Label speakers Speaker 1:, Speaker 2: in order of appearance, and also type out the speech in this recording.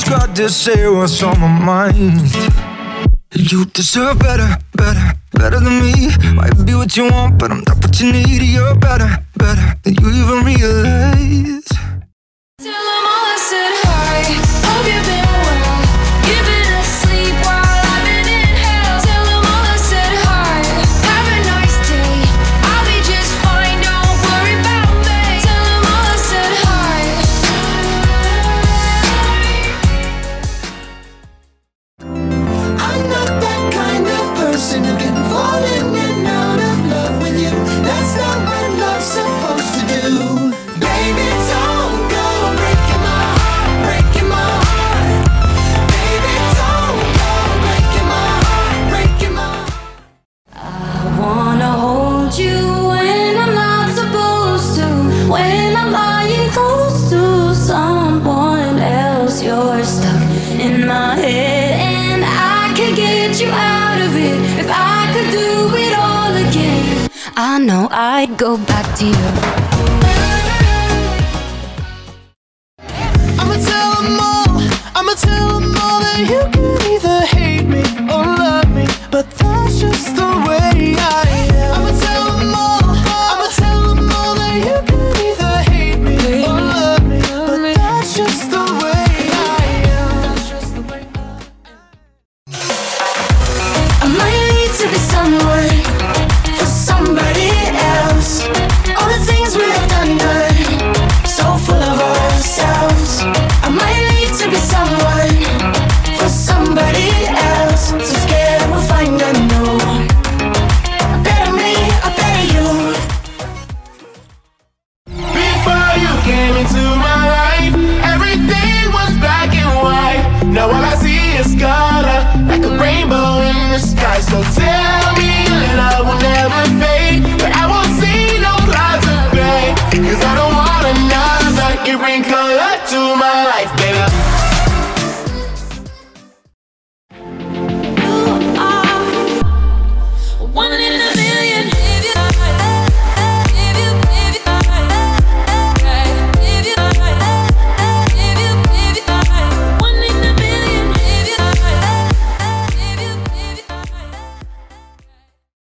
Speaker 1: just got to say what's on my mind. You deserve better, better, better than me. Might be what you want, but I'm not what you need. You're better, better than you even realize.
Speaker 2: Tell them all I said hi. Hope you've been well. You've been asleep while I've been in hell. Tell them all I said hi. Have a nice day. I'll be just fine. Don't worry about me. Tell them all I said hi.
Speaker 3: I'm not that kind of person who can fall in and out of love with you. That's not what love's supposed to do. Baby, don't go breaking my heart, breaking my heart. Baby, don't go breaking my heart, breaking my heart.
Speaker 2: I wanna hold you when I'm not supposed to. When I'm lying close to someone else, you're stuck in my head, and I could get you out of it if I could do it all again. I know I'd go back to you.